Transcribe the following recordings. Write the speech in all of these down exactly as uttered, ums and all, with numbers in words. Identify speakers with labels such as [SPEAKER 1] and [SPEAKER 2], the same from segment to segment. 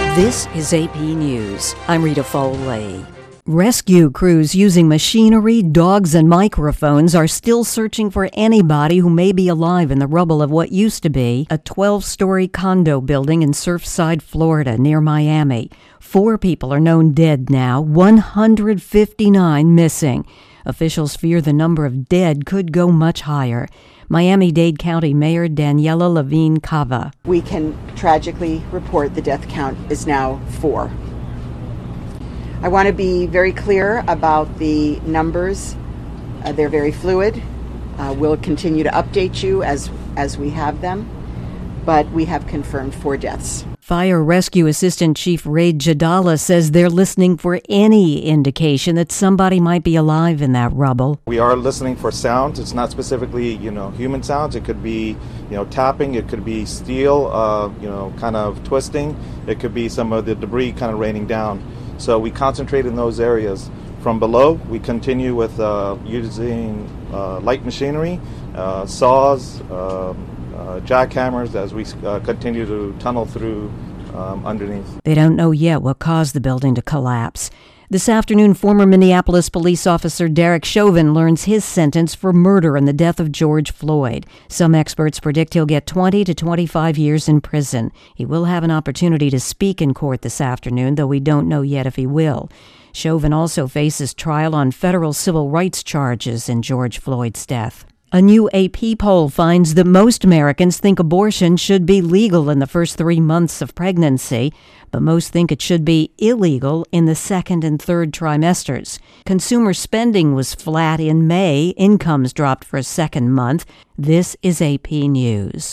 [SPEAKER 1] This is A P News. I'm Rita Foley. Rescue crews using machinery, dogs, and microphones are still searching for anybody who may be alive in the rubble of what used to be a twelve-story condo building in Surfside, Florida, near Miami. Four people are known dead now, one hundred fifty-nine missing. Officials fear the number of dead could go much higher. Miami-Dade County Mayor Daniela Levine Cava.
[SPEAKER 2] We can tragically report the death count is now four. I want to be very clear about the numbers. Uh, they're very fluid. Uh, we'll continue to update you as, as we have them, but we have confirmed four deaths.
[SPEAKER 1] Fire Rescue Assistant Chief Ray Jadala says they're listening for any indication that somebody might be alive in that rubble.
[SPEAKER 3] We are listening for sounds. It's not specifically, you know, human sounds. It could be, you know, tapping. It could be steel, uh, you know, kind of twisting. It could be some of the debris kind of raining down. So we concentrate in those areas. From below, we continue with uh, using uh, light machinery, uh, saws, uh, uh, jackhammers as we uh, continue to tunnel through um, underneath.
[SPEAKER 1] They don't know yet what caused the building to collapse. This afternoon, former Minneapolis police officer Derek Chauvin learns his sentence for murder in the death of George Floyd. Some experts predict he'll get twenty to twenty-five years in prison. He will have an opportunity to speak in court this afternoon, though we don't know yet if he will. Chauvin also faces trial on federal civil rights charges in George Floyd's death. A new A P poll finds that most Americans think abortion should be legal in the first three months of pregnancy, but most think it should be illegal in the second and third trimesters. Consumer spending was flat in May. Incomes dropped for a second month. This is A P News.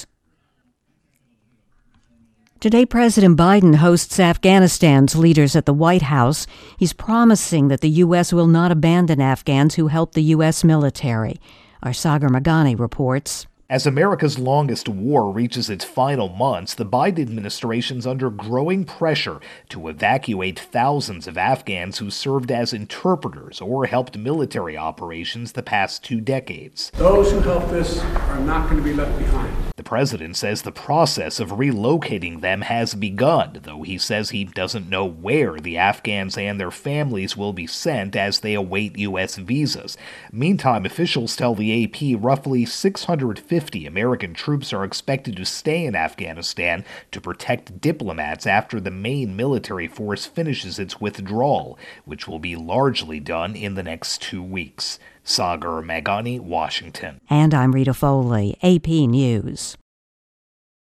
[SPEAKER 1] Today, President Biden hosts Afghanistan's leaders at the White House. He's promising that the U S will not abandon Afghans who helped the U S military. Our Sagar Magani reports.
[SPEAKER 4] As America's longest war reaches its final months, the Biden administration's under growing pressure to evacuate thousands of Afghans who served as interpreters or helped military operations the past two decades.
[SPEAKER 5] Those who helped us are not going to be left behind.
[SPEAKER 4] The president says the process of relocating them has begun, though he says he doesn't know where the Afghans and their families will be sent as they await U S visas. Meantime, officials tell the A P roughly six hundred fifty American troops are expected to stay in Afghanistan to protect diplomats after the main military force finishes its withdrawal, which will be largely done in the next two weeks. Sagar Magani, Washington.
[SPEAKER 1] And I'm Rita Foley, A P News.